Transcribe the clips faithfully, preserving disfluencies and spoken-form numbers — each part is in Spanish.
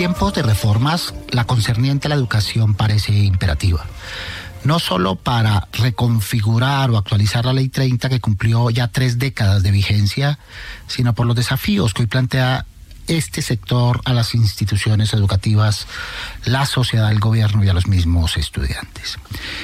tiempos de reformas, la concerniente a la educación parece imperativa. No solo para reconfigurar o actualizar la Ley treinta, que cumplió ya tres décadas de vigencia, sino por los desafíos que hoy plantea este sector a las instituciones educativas, la sociedad, el gobierno y a los mismos estudiantes.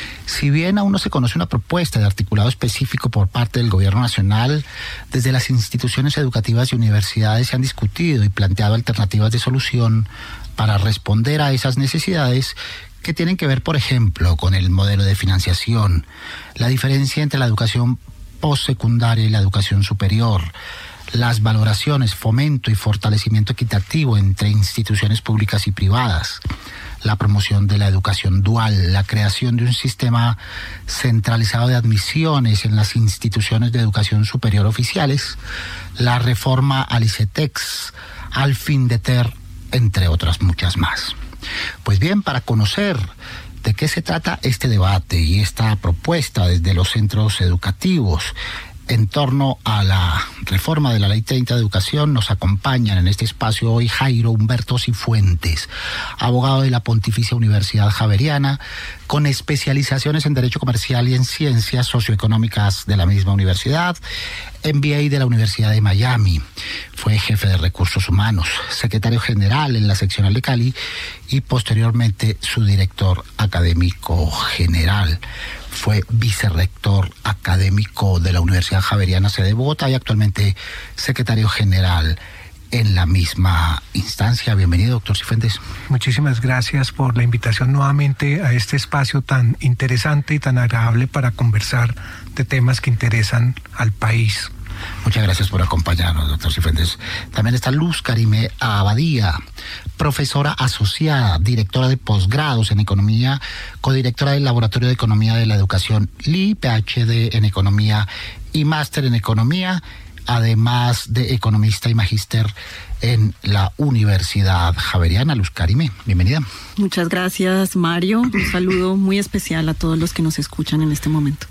Si bien aún no se conoce una propuesta de articulado específico por parte del gobierno nacional, desde las instituciones educativas y universidades se han discutido y planteado alternativas de solución para responder a esas necesidades que tienen que ver, por ejemplo, con el modelo de financiación, la diferencia entre la educación postsecundaria y la educación superior, las valoraciones, fomento y fortalecimiento equitativo entre instituciones públicas y privadas, la promoción de la educación dual, la creación de un sistema centralizado de admisiones en las instituciones de educación superior oficiales, la reforma al ICETEX, al FINDETER, entre otras muchas más. Pues bien, para conocer de qué se trata este debate y esta propuesta desde los centros educativos en torno a la reforma de la Ley treinta de Educación, nos acompañan en este espacio hoy Jairo Humberto Cifuentes, abogado de la Pontificia Universidad Javeriana, con especializaciones en Derecho Comercial y en Ciencias Socioeconómicas de la misma universidad, M B A de la Universidad de Miami. Fue jefe de Recursos Humanos, secretario general en la seccional de Cali y posteriormente su director académico general. Fue vicerrector académico de la Universidad Javeriana sede de Bogotá y actualmente secretario general en la misma instancia. Bienvenido, doctor Cifuentes. Muchísimas gracias por la invitación nuevamente a este espacio tan interesante y tan agradable para conversar de temas que interesan al país. Muchas gracias por acompañarnos, doctor Cifuentes. También está Luz Karime Abadía, profesora asociada, directora de posgrados en Economía, codirectora del Laboratorio de Economía de la Educación L I, P H D en Economía y máster en Economía, además de economista y magíster en la Universidad Javeriana. Luz Karime, bienvenida. Muchas gracias, Mario. Un saludo muy especial a todos los que nos escuchan en este momento.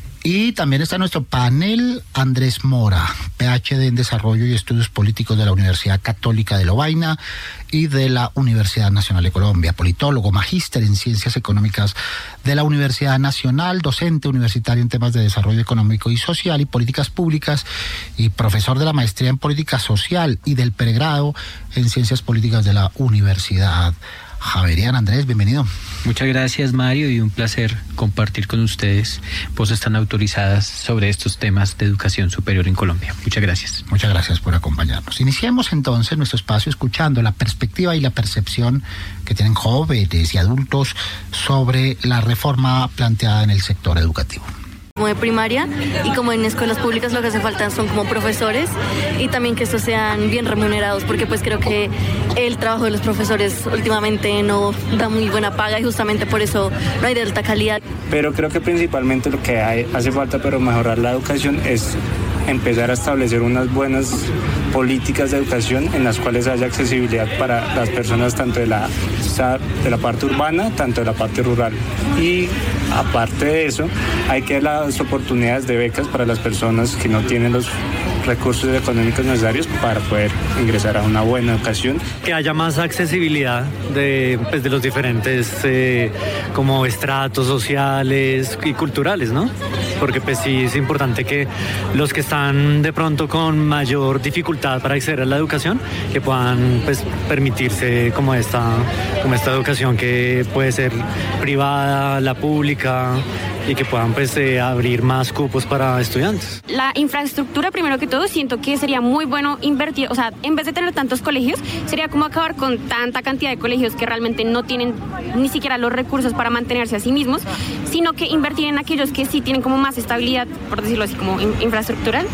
Y también está nuestro panel Andrés Mora, P H D en Desarrollo y Estudios Políticos de la Universidad Católica de Lovaina y de la Universidad Nacional de Colombia, politólogo, magíster en Ciencias Económicas de la Universidad Nacional, docente universitario en temas de desarrollo económico y social y políticas públicas y profesor de la maestría en Política Social y del pregrado en Ciencias Políticas de la Universidad Javeriana. Andrés, bienvenido. Muchas gracias, Mario, y un placer compartir con ustedes voces tan autorizadas sobre estos temas de educación superior en Colombia. Muchas gracias. Muchas gracias por acompañarnos. Iniciemos entonces nuestro espacio escuchando la perspectiva y la percepción que tienen jóvenes y adultos sobre la reforma planteada en el sector educativo. Como de primaria y como en escuelas públicas lo que hace falta son como profesores y también que estos sean bien remunerados, porque pues creo que el trabajo de los profesores últimamente no da muy buena paga y justamente por eso no hay de alta calidad. Pero creo que principalmente lo que hay, hace falta para mejorar la educación es empezar a establecer unas buenas políticas de educación en las cuales haya accesibilidad para las personas tanto de la, de la parte urbana, tanto de la parte rural. Y aparte de eso, hay que dar las oportunidades de becas para las personas que no tienen los recursos económicos necesarios para poder ingresar a una buena educación. Que haya más accesibilidad de, pues, de los diferentes eh, como estratos sociales y culturales, ¿no? Porque pues sí es importante que los que están de pronto con mayor dificultad para acceder a la educación, que puedan pues permitirse como esta, como esta educación que puede ser privada, la pública, y que puedan pues eh, abrir más cupos para estudiantes. La infraestructura, primero que todo, siento que sería muy bueno invertir, o sea, en vez de tener tantos colegios, sería como acabar con tanta cantidad de colegios que realmente no tienen ni siquiera los recursos para mantenerse a sí mismos, sino que invertir en aquellos que sí tienen como más estabilidad, por decirlo así, como in- infraestructural,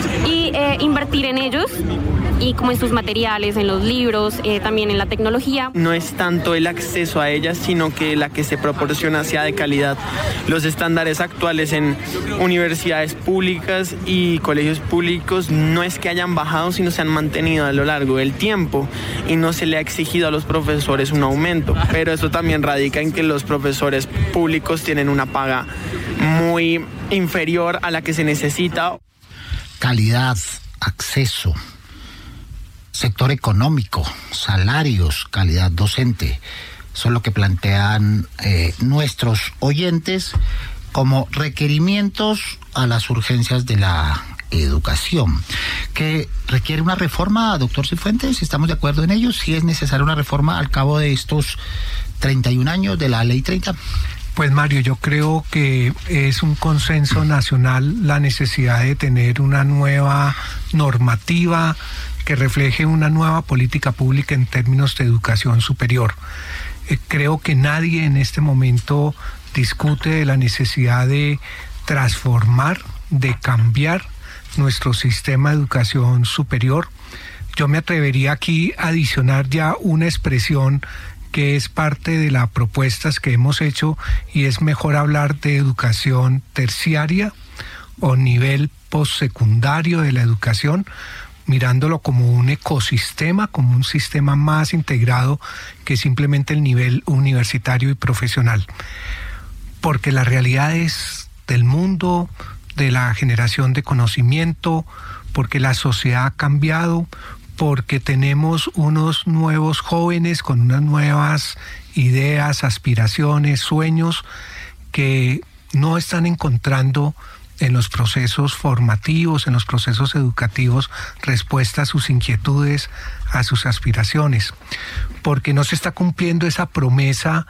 y eh, invertir en ellos y como en sus materiales, en los libros, eh, también en la tecnología. No es tanto el acceso a ellas, sino que la que se proporciona sea de calidad. Los estándares actuales en universidades públicas y colegios públicos no es que hayan bajado, sino se han mantenido a lo largo del tiempo y no se le ha exigido a los profesores un aumento. Pero eso también radica en que los profesores públicos tienen una paga muy inferior a la que se necesita. Calidad, acceso. sector económico, salarios, calidad docente. Son lo que plantean eh, nuestros oyentes como requerimientos a las urgencias de la educación, que requiere una reforma, doctor Cifuentes. ¿Estamos de acuerdo en ello? ¿Sí es necesaria una reforma al cabo de estos treinta y un años de la Ley treinta? Pues Mario, yo creo que es un consenso nacional la necesidad de tener una nueva normativa que refleje una nueva política pública en términos de educación superior. Eh, creo que nadie en este momento discute de la necesidad de transformar, de cambiar nuestro sistema de educación superior. Yo me atrevería aquí a adicionar ya una expresión que es parte de las propuestas que hemos hecho, y es mejor hablar de educación terciaria o nivel postsecundario de la educación, mirándolo como un ecosistema, como un sistema más integrado que simplemente el nivel universitario y profesional. Porque la realidad es del mundo, de la generación de conocimiento, porque la sociedad ha cambiado, porque tenemos unos nuevos jóvenes con unas nuevas ideas, aspiraciones, sueños que no están encontrando en los procesos formativos, en los procesos educativos, respuesta a sus inquietudes, a sus aspiraciones, porque no se está cumpliendo esa promesa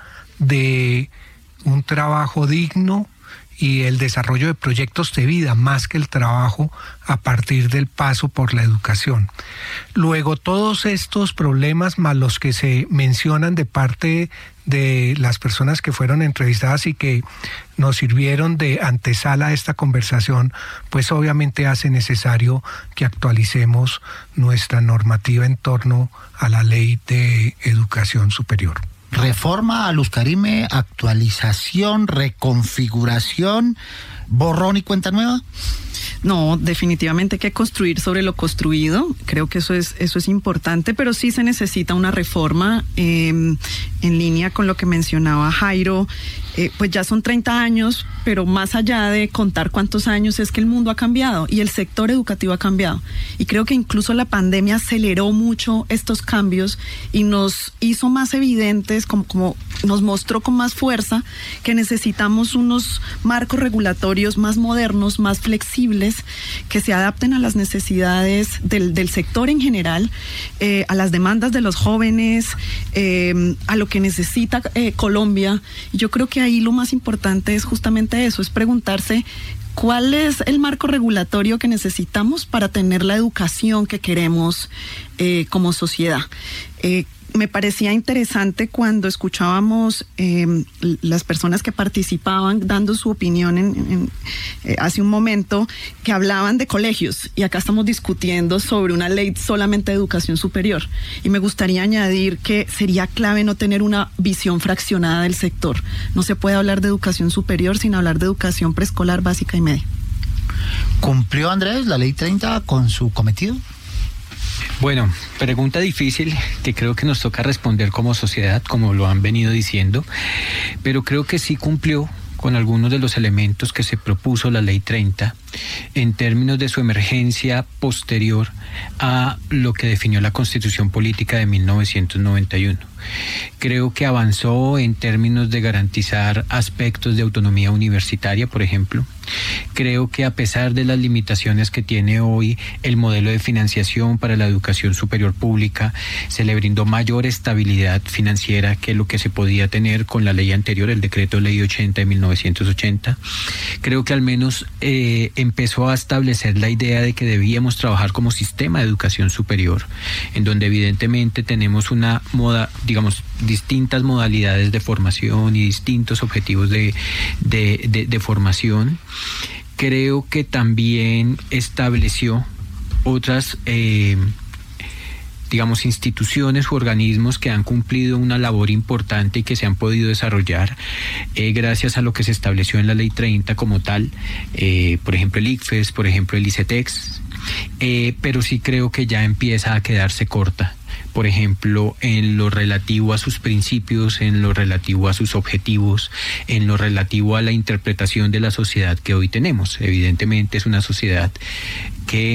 de un trabajo digno y el desarrollo de proyectos de vida más que el trabajo a partir del paso por la educación. Luego, todos estos problemas más los que se mencionan de parte de las personas que fueron entrevistadas y que nos sirvieron de antesala a esta conversación, pues obviamente hace necesario que actualicemos nuestra normativa en torno a la Ley de Educación Superior. Reforma a Luz Karime, actualización, reconfiguración, borrón y cuenta nueva. No, definitivamente hay que construir sobre lo construido. Creo que eso es eso es importante, pero sí se necesita una reforma eh, en línea con lo que mencionaba Jairo. Eh, pues ya son treinta años, pero más allá de contar cuántos años, es que el mundo ha cambiado y el sector educativo ha cambiado. Y creo que incluso la pandemia aceleró mucho estos cambios y nos hizo más evidentes, como, como nos mostró con más fuerza, que necesitamos unos marcos regulatorios más modernos, más flexibles, que se adapten a las necesidades del, del sector en general, eh, a las demandas de los jóvenes, eh, a lo que necesita eh, Colombia. Y yo creo que ahí lo más importante es justamente eso, es preguntarse cuál es el marco regulatorio que necesitamos para tener la educación que queremos eh, como sociedad. Eh, me parecía interesante cuando escuchábamos eh, las personas que participaban dando su opinión en, en, eh, hace un momento, que hablaban de colegios, y acá estamos discutiendo sobre una ley solamente de educación superior, y me gustaría añadir que sería clave no tener una visión fraccionada del sector. No se puede hablar de educación superior sin hablar de educación preescolar, básica y media. ¿Cumplió, Andrés, la Ley treinta con su cometido? Bueno, pregunta difícil que creo que nos toca responder como sociedad, como lo han venido diciendo, pero creo que sí cumplió con algunos de los elementos que se propuso la Ley treinta en términos de su emergencia posterior a lo que definió la Constitución Política de mil novecientos noventa y uno. Creo que avanzó en términos de garantizar aspectos de autonomía universitaria, por ejemplo. Creo que a pesar de las limitaciones que tiene hoy el modelo de financiación para la educación superior pública, se le brindó mayor estabilidad financiera que lo que se podía tener con la ley anterior, el decreto ley ochenta de mil novecientos ochenta. Creo que al menos eh, empezó a establecer la idea de que debíamos trabajar como sistema de educación superior, en donde evidentemente tenemos una moda, digamos, distintas modalidades de formación y distintos objetivos de, de, de, de formación. Creo que también estableció otras, eh, digamos, instituciones u organismos que han cumplido una labor importante y que se han podido desarrollar eh, gracias a lo que se estableció en la Ley treinta como tal, eh, por ejemplo el ICFES, por ejemplo el ICETEX, eh, pero sí creo que ya empieza a quedarse corta. Por ejemplo, en lo relativo a sus principios, en lo relativo a sus objetivos, en lo relativo a la interpretación de la sociedad que hoy tenemos. Evidentemente es una sociedad que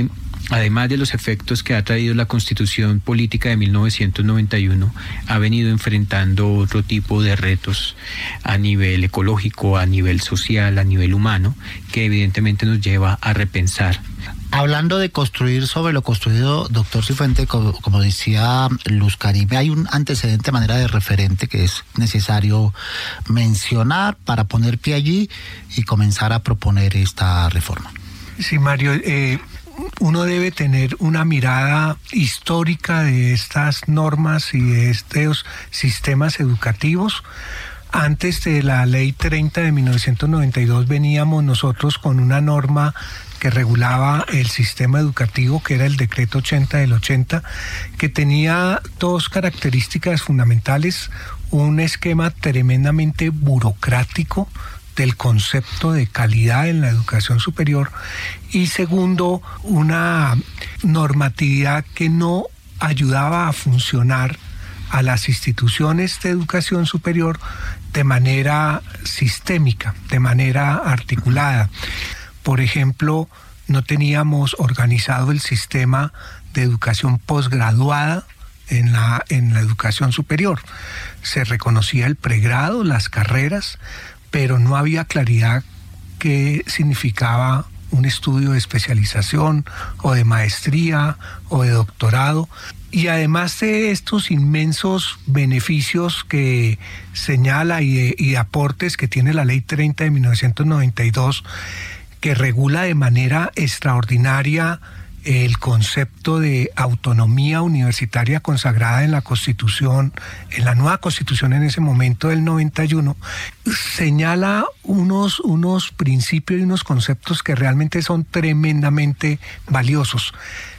además de los efectos que ha traído la Constitución Política de mil novecientos noventa y uno, ha venido enfrentando otro tipo de retos a nivel ecológico, a nivel social, a nivel humano, que evidentemente nos lleva a repensar. Hablando de construir sobre lo construido, doctor Cifuente, como, como decía Luz Karime, hay un antecedente de manera de referente que es necesario mencionar para poner pie allí y comenzar a proponer esta reforma. Sí, Mario, eh, uno debe tener una mirada histórica de estas normas y de estos sistemas educativos. Antes de la Ley treinta de mil novecientos noventa y dos veníamos nosotros con una norma que regulaba el sistema educativo, que era el decreto ochenta del ochenta, que tenía dos características fundamentales: un esquema tremendamente burocrático del concepto de calidad en la educación superior, y segundo, una normatividad que no ayudaba a funcionar a las instituciones de educación superior de manera sistémica, de manera articulada. Por ejemplo, no teníamos organizado el sistema de educación posgraduada en la, en la educación superior. Se reconocía el pregrado, las carreras, pero no había claridad qué significaba un estudio de especialización o de maestría o de doctorado. Y además de estos inmensos beneficios que señala y, de, y de aportes que tiene la Ley treinta de mil novecientos noventa y dos, que regula de manera extraordinaria el concepto de autonomía universitaria consagrada en la Constitución, en la nueva Constitución en ese momento del noventa y uno, señala unos, unos principios y unos conceptos que realmente son tremendamente valiosos.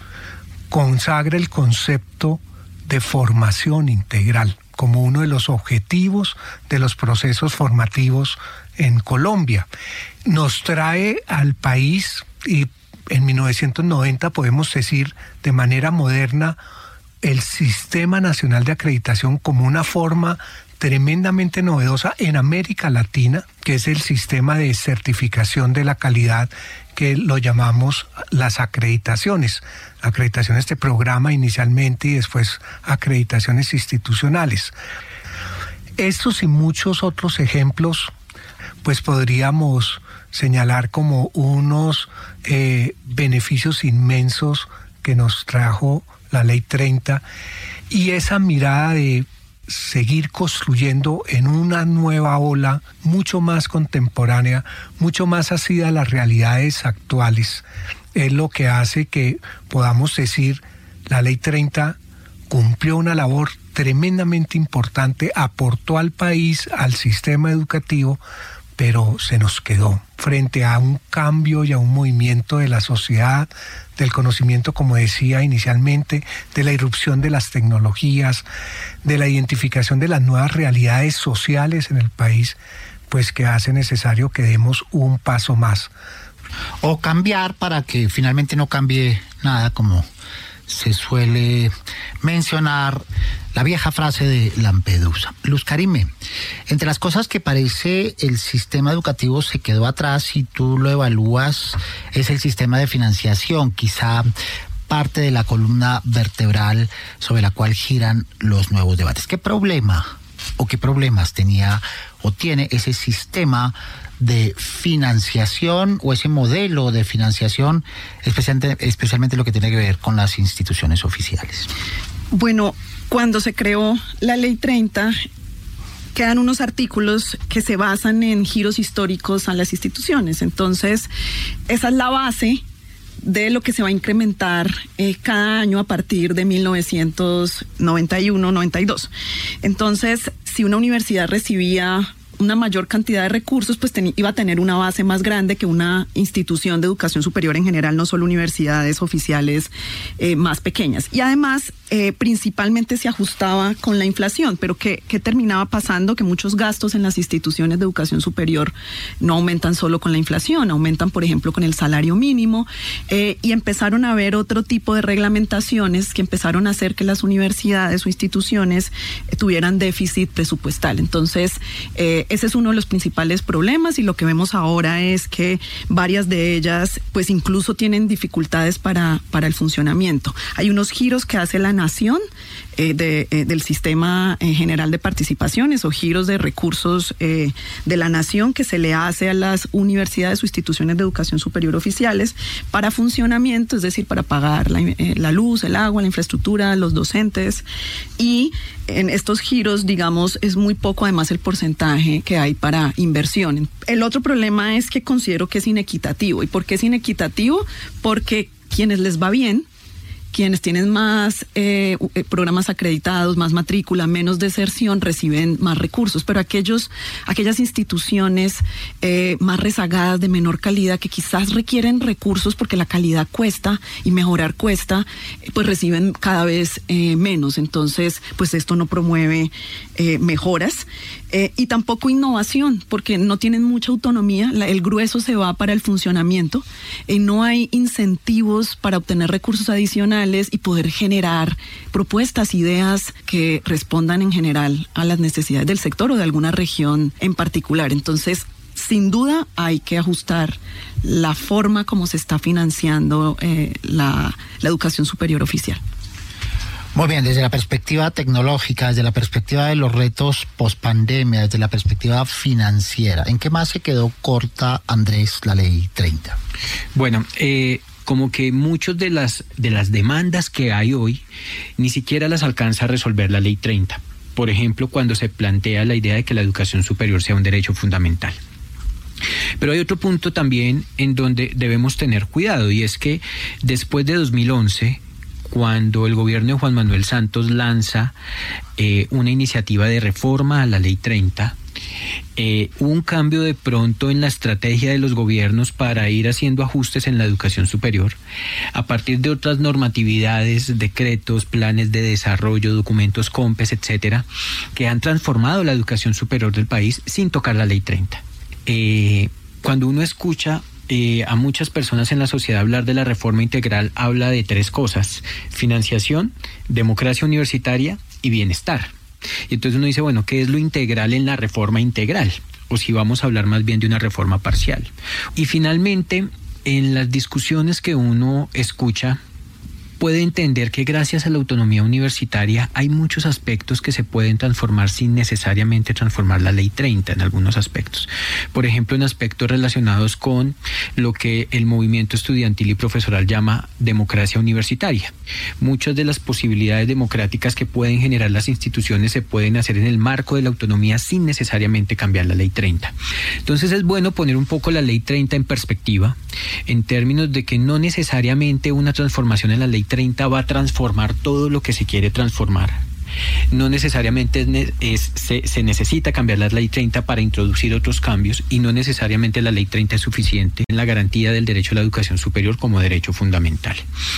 Consagra el concepto de formación integral como uno de los objetivos de los procesos formativos en Colombia. Nos trae al país, y en mil novecientos noventa podemos decir de manera moderna, el Sistema Nacional de Acreditación como una forma tremendamente novedosa en América Latina, que es el sistema de certificación de la calidad, que lo llamamos las acreditaciones. Acreditaciones de programa inicialmente y después acreditaciones institucionales. Estos y muchos otros ejemplos, pues podríamos señalar como unos eh, beneficios inmensos que nos trajo la Ley treinta, y esa mirada de seguir construyendo en una nueva ola mucho más contemporánea, mucho más asida a las realidades actuales, es lo que hace que podamos decir la Ley treinta cumplió una labor tremendamente importante, aportó al país, al sistema educativo, pero se nos quedó frente a un cambio y a un movimiento de la sociedad, del conocimiento, como decía inicialmente, de la irrupción de las tecnologías, de la identificación de las nuevas realidades sociales en el país, pues que hace necesario que demos un paso más. O cambiar para que finalmente no cambie nada, como se suele mencionar la vieja frase de Lampedusa. Luz Karime, entre las cosas que parece el sistema educativo se quedó atrás, si tú lo evalúas, es el sistema de financiación, quizá parte de la columna vertebral sobre la cual giran los nuevos debates. ¿Qué problema o qué problemas tenía o tiene ese sistema de financiación o ese modelo de financiación, especialmente, especialmente lo que tiene que ver con las instituciones oficiales? Bueno, cuando se creó la Ley treinta, quedan unos artículos que se basan en giros históricos a las instituciones. Entonces, esa es la base de lo que se va a incrementar eh, cada año a partir de mil novecientos noventa y uno noventa y dos. Entonces, si una universidad recibía una mayor cantidad de recursos, pues ten, iba a tener una base más grande que una institución de educación superior en general, no solo universidades oficiales eh, más pequeñas. Y además, eh, principalmente se ajustaba con la inflación, pero ¿qué, qué terminaba pasando? Que muchos gastos en las instituciones de educación superior no aumentan solo con la inflación, aumentan, por ejemplo, con el salario mínimo, eh, y empezaron a haber otro tipo de reglamentaciones que empezaron a hacer que las universidades o instituciones eh, tuvieran déficit presupuestal. Entonces, eh, ese es uno de los principales problemas y lo que vemos ahora es que varias de ellas pues incluso tienen dificultades para, para el funcionamiento. Hay unos giros que hace la nación eh, de, eh, del sistema eh, general de participaciones o giros de recursos eh, de la nación que se le hace a las universidades o instituciones de educación superior oficiales para funcionamiento, es decir, para pagar la, eh, la luz, el agua, la infraestructura, los docentes, y en estos giros, digamos, es muy poco además el porcentaje que hay para inversión. El otro problema es que considero que es inequitativo. ¿Y por qué es inequitativo? Porque quienes les va bien, quienes tienen más eh, programas acreditados, más matrícula, menos deserción, reciben más recursos, pero aquellos, aquellas instituciones eh, más rezagadas, de menor calidad, que quizás requieren recursos porque la calidad cuesta y mejorar cuesta, pues reciben cada vez eh, menos. Entonces, pues esto no promueve eh, mejoras. Eh, y tampoco innovación, porque no tienen mucha autonomía, la, el grueso se va para el funcionamiento, y no hay incentivos para obtener recursos adicionales y poder generar propuestas, ideas que respondan en general a las necesidades del sector o de alguna región en particular. Entonces, sin duda hay que ajustar la forma como se está financiando eh, la, la educación superior oficial. Muy bien, desde la perspectiva tecnológica, desde la perspectiva de los retos post-pandemia, desde la perspectiva financiera, ¿en qué más se quedó corta, Andrés, la Ley treinta? Bueno, eh, como que muchas de las, de las demandas que hay hoy ni siquiera las alcanza a resolver la Ley treinta. Por ejemplo, cuando se plantea la idea de que la educación superior sea un derecho fundamental. Pero hay otro punto también en donde debemos tener cuidado, y es que después de dos mil once... cuando el gobierno de Juan Manuel Santos lanza eh, una iniciativa de reforma a la Ley treinta, eh, hubo un cambio de pronto en la estrategia de los gobiernos para ir haciendo ajustes en la educación superior, a partir de otras normatividades, decretos, planes de desarrollo, documentos COMPES, etcétera, que han transformado la educación superior del país sin tocar la Ley treinta. Eh, cuando uno escucha Eh, a muchas personas en la sociedad hablar de la reforma integral, habla de tres cosas: financiación, democracia universitaria y bienestar. Y entonces uno dice, bueno, ¿qué es lo integral en la reforma integral? O si vamos a hablar más bien de una reforma parcial. Y finalmente, en las discusiones que uno escucha, puede entender que gracias a la autonomía universitaria hay muchos aspectos que se pueden transformar sin necesariamente transformar la Ley treinta en algunos aspectos. Por ejemplo, en aspectos relacionados con lo que el movimiento estudiantil y profesoral llama democracia universitaria. Muchas de las posibilidades democráticas que pueden generar las instituciones se pueden hacer en el marco de la autonomía sin necesariamente cambiar la Ley treinta. Entonces es bueno poner un poco la Ley treinta en perspectiva, en términos de que no necesariamente una transformación en la Ley treinta va a transformar todo lo que se quiere transformar. No necesariamente es, es, se, se necesita cambiar la Ley treinta para introducir otros cambios, y no necesariamente la Ley treinta es suficiente en la garantía del derecho a la educación superior como derecho fundamental.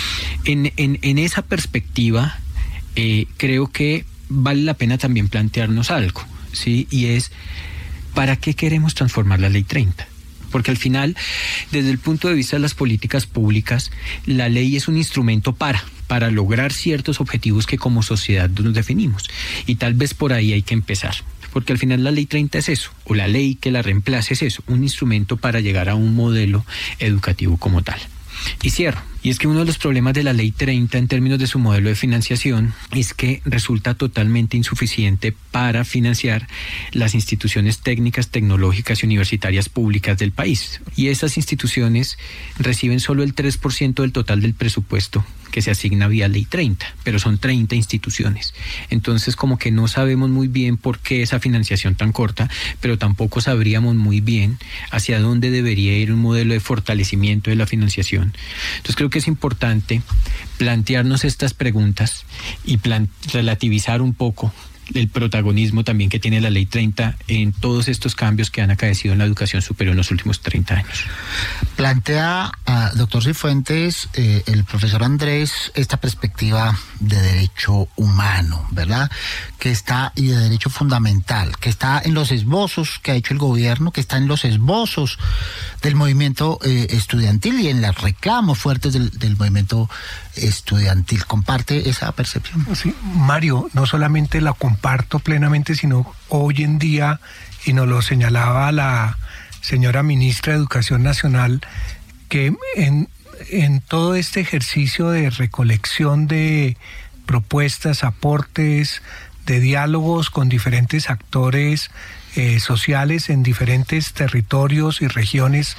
En, en, en esa perspectiva, eh, creo que vale la pena también plantearnos algo, ¿sí? Y es, ¿para qué queremos transformar la Ley treinta? Porque al final, desde el punto de vista de las políticas públicas, la ley es un instrumento para, para lograr ciertos objetivos que como sociedad nos definimos. Y tal vez por ahí hay que empezar. Porque al final la Ley treinta es eso, o la ley que la reemplace es eso, un instrumento para llegar a un modelo educativo como tal. Y cierro. Y es que uno de los problemas de la Ley treinta en términos de su modelo de financiación es que resulta totalmente insuficiente para financiar las instituciones técnicas, tecnológicas y universitarias públicas del país. Y esas instituciones reciben solo el tres por ciento del total del presupuesto que se asigna vía Ley treinta, pero son treinta instituciones. Entonces, como que no sabemos muy bien por qué esa financiación tan corta, pero tampoco sabríamos muy bien hacia dónde debería ir un modelo de fortalecimiento de la financiación. Entonces, creo que es importante plantearnos estas preguntas y plan- relativizar un poco el protagonismo también que tiene la Ley treinta en todos estos cambios que han acaecido en la educación superior en los últimos treinta años. Plantea, uh, doctor Cifuentes, eh, el profesor Andrés, esta perspectiva de derecho humano, ¿verdad? Que está, y de derecho fundamental, que está en los esbozos que ha hecho el gobierno, que está en los esbozos del movimiento eh, estudiantil y en los reclamos fuertes del, del movimiento estudiantil. ¿Comparte esa percepción? Sí, Mario, no solamente la comparto, comparto plenamente, sino hoy en día, y nos lo señalaba la señora ministra de Educación Nacional, que en, en todo este ejercicio de recolección de propuestas, aportes, de diálogos con diferentes actores eh, sociales en diferentes territorios y regiones,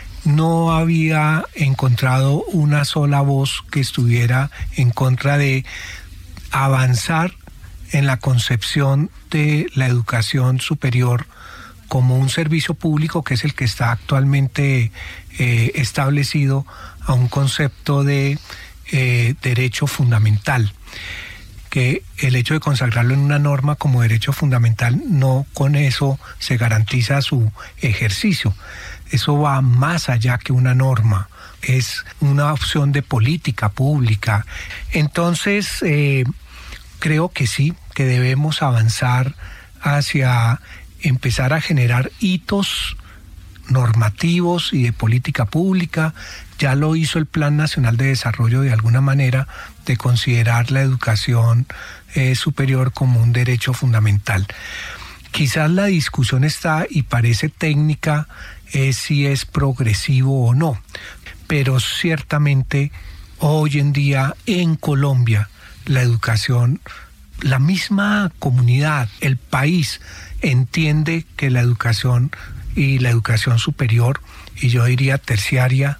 no había encontrado una sola voz que estuviera en contra de avanzar en la concepción de la educación superior como un servicio público, que es el que está actualmente eh, establecido, a un concepto de eh, derecho fundamental, que el hecho de consagrarlo en una norma como derecho fundamental, no con eso se garantiza su ejercicio. Eso va más allá que una norma, es una opción de política pública. Entonces, eh, creo que sí, que debemos avanzar hacia empezar a generar hitos normativos y de política pública. Ya lo hizo el Plan Nacional de Desarrollo de alguna manera, de considerar la educación eh, superior como un derecho fundamental. Quizás la discusión está, y parece técnica, es si es progresivo o no, pero ciertamente hoy en día en Colombia la educación, la misma comunidad, el país entiende que la educación y la educación superior, y yo diría terciaria,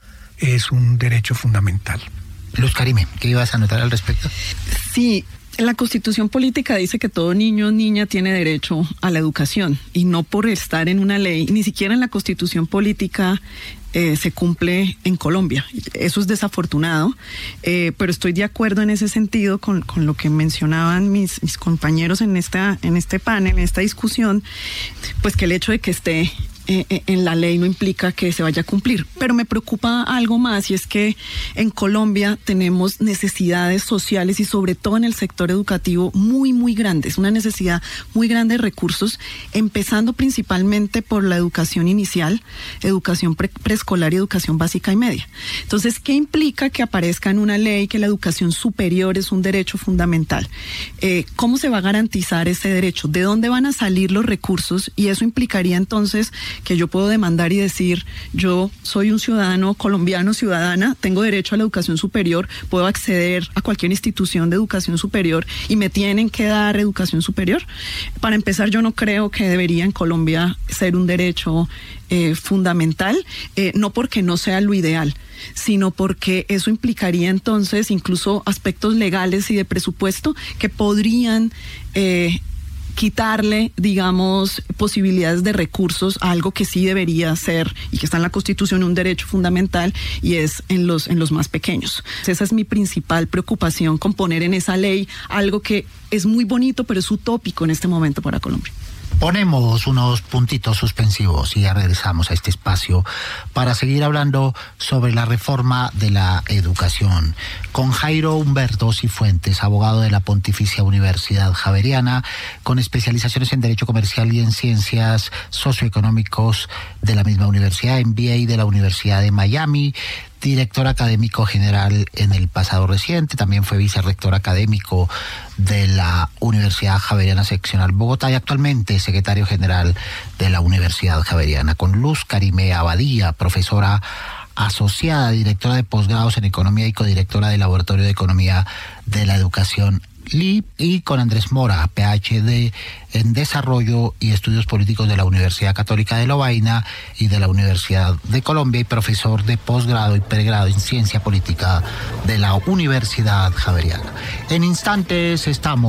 es un derecho fundamental. Luz Karime, ¿qué ibas a anotar al respecto? Sí, la Constitución Política dice que todo niño o niña tiene derecho a la educación, y no por estar en una ley, ni siquiera en la Constitución Política eh, se cumple en Colombia. Eso es desafortunado, eh, pero estoy de acuerdo en ese sentido con, con lo que mencionaban mis, mis compañeros en, esta, en este panel, en esta discusión, pues que el hecho de que esté Eh, en la ley no implica que se vaya a cumplir. Pero me preocupa algo más, y es que en Colombia tenemos necesidades sociales, y sobre todo en el sector educativo, muy, muy grandes, una necesidad muy grande de recursos, empezando principalmente por la educación inicial, educación pre- preescolar y educación básica y media. Entonces, ¿qué implica que aparezca en una ley que la educación superior es un derecho fundamental? Eh, ¿Cómo se va a garantizar ese derecho? ¿De dónde van a salir los recursos? Y eso implicaría entonces que yo puedo demandar y decir, yo soy un ciudadano colombiano, ciudadana, tengo derecho a la educación superior, puedo acceder a cualquier institución de educación superior y me tienen que dar educación superior. Para empezar, yo no creo que debería en Colombia ser un derecho eh, fundamental, eh, no porque no sea lo ideal, sino porque eso implicaría entonces incluso aspectos legales y de presupuesto que podrían eh, quitarle, digamos, posibilidades de recursos a algo que sí debería ser, y que está en la Constitución, un derecho fundamental, y es en los, en los más pequeños. Esa es mi principal preocupación, con poner en esa ley algo que es muy bonito, pero es utópico en este momento para Colombia. Ponemos unos puntitos suspensivos y ya regresamos a este espacio para seguir hablando sobre la reforma de la educación con Jairo Humberto Cifuentes, abogado de la Pontificia Universidad Javeriana, con especializaciones en Derecho Comercial y en Ciencias Socioeconómicos de la misma universidad, M B A de la Universidad de Miami, director académico general en el pasado reciente, también fue vicerrector académico de la Universidad Javeriana Seccional Bogotá y actualmente secretario general de la Universidad Javeriana. Con Luz Karime Abadía, profesora asociada, directora de posgrados en Economía y codirectora del Laboratorio de Economía de la Educación L I P, y con Andrés Mora, P H D en Desarrollo y Estudios Políticos de la Universidad Católica de Lovaina y de la Universidad de Colombia, y profesor de posgrado y pregrado en Ciencia Política de la Universidad Javeriana. En instantes estamos